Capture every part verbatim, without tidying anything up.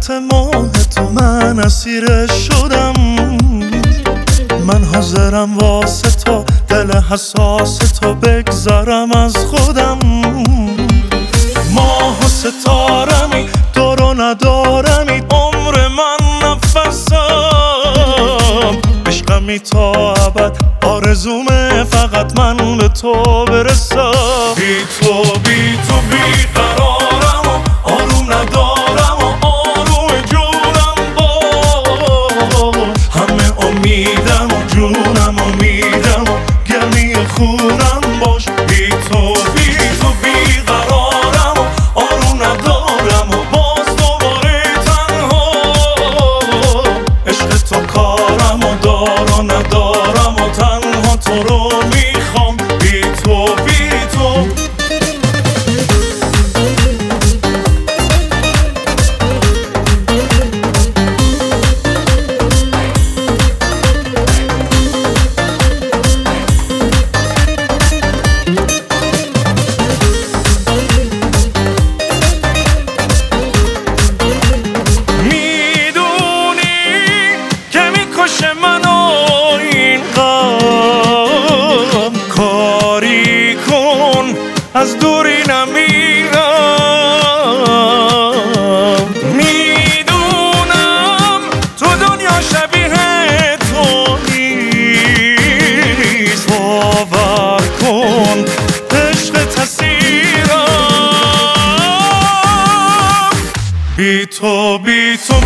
حسرت ماه تو من اسیرش شدم. من حاضرم واسه تو دل حساس تو بگذارم از خودم. ماه و ستارمی دارو ندارمی، عمر من نفسم. عشقمی تا ابد آرزومه فقط من به تو برسم. بی تو بی تو بی قرارم و آروم ندارم و آروم جونم باش. همه امیدم و جونم امیدم و گرمی خونم باش. بی تو بی تو بی قرارم و آروم ندارم و باز دوباره تنها. عشق تو کارم و دار و ندارم و تنها تو رو میخوام. بی تو بی تو منو این غم کاری کن از دوری نمیرم. میدونم تو دنیا شبیه تو نیست، باور کن عشق تسیرم. بی تو بی تو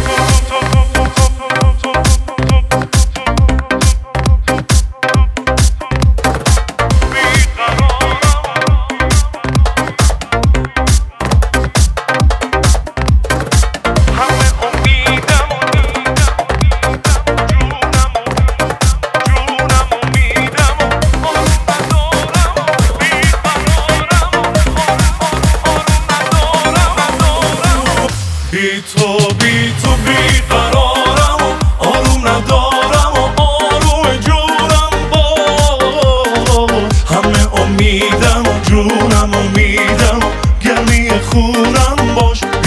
بی تو بی تو بی قرارم و آروم ندارم و آروم جونم باش. همه امیدم و جونم امیدم و گرمی خونم باش.